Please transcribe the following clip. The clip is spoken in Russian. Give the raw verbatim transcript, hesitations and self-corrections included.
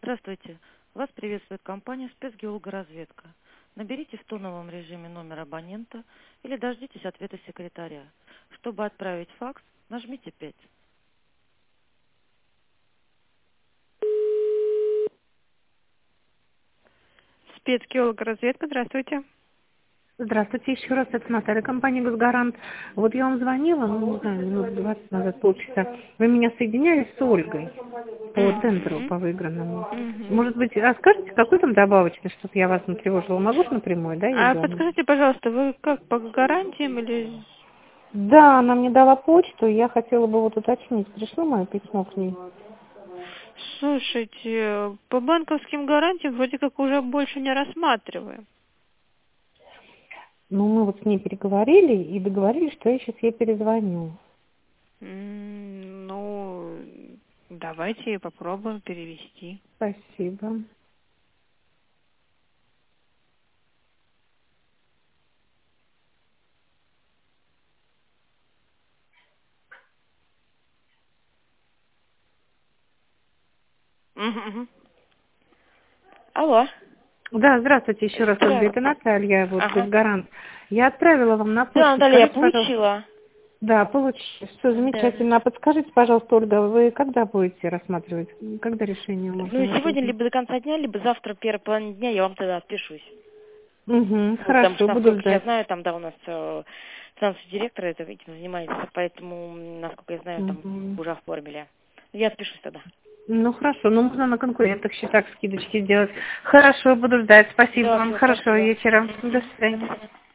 Здравствуйте. Вас приветствует компания «Спецгеологоразведка». Наберите в тоновом режиме номер абонента или дождитесь ответа секретаря. Чтобы отправить факс, нажмите пять. Спецгеологоразведка, здравствуйте. Здравствуйте, еще раз, это Наталья, компания «Госгарант». Вот я вам звонила, ну, не знаю, минут двадцать назад, полчаса. Вы меня соединяли с Ольгой по тендеру, Мгм. по выигранному. Мгм. Может быть, а скажете, какой там добавочный, чтобы я вас не тревожила? Могу ж напрямую, да, ей А дома? подскажите, пожалуйста, вы как, по гарантиям или... Да, она мне дала почту, и я хотела бы вот уточнить, пришло мое письмо к ней? Слушайте, по банковским гарантиям вроде как уже больше не рассматриваем. Ну, мы вот с ней переговорили и договорились, что я сейчас ей перезвоню. М, Ну, давайте попробуем перевести. Спасибо. Мгм, мгм. Алло. Да, здравствуйте еще раз, Ольга, это Здравствуйте. Наталья, вот, Ага. Госгарант. Я отправила вам на Да, почту, Наталья, я скажите, пожалуйста. получила. Да, получилось. Все Да. замечательно. А подскажите, пожалуйста, Ольга, вы когда будете рассматривать? Когда решение Ну, можно и сегодня выполнить? либо до конца дня, либо завтра, первой половине дня, я вам тогда отпишусь. Угу, Ну, потому хорошо, что, буду насколько я ждать. знаю, там, да, у нас э, финансовый директор это, этим занимается, поэтому, м, насколько я знаю, там Угу. уже оформили. Я отпишусь тогда. Ну, хорошо, ну, можно на конкурентных счетах скидочки сделать. Хорошо, буду ждать. Спасибо Да, вам. все, Хорошего спасибо. вечера. До Мгм. До свидания. свидания.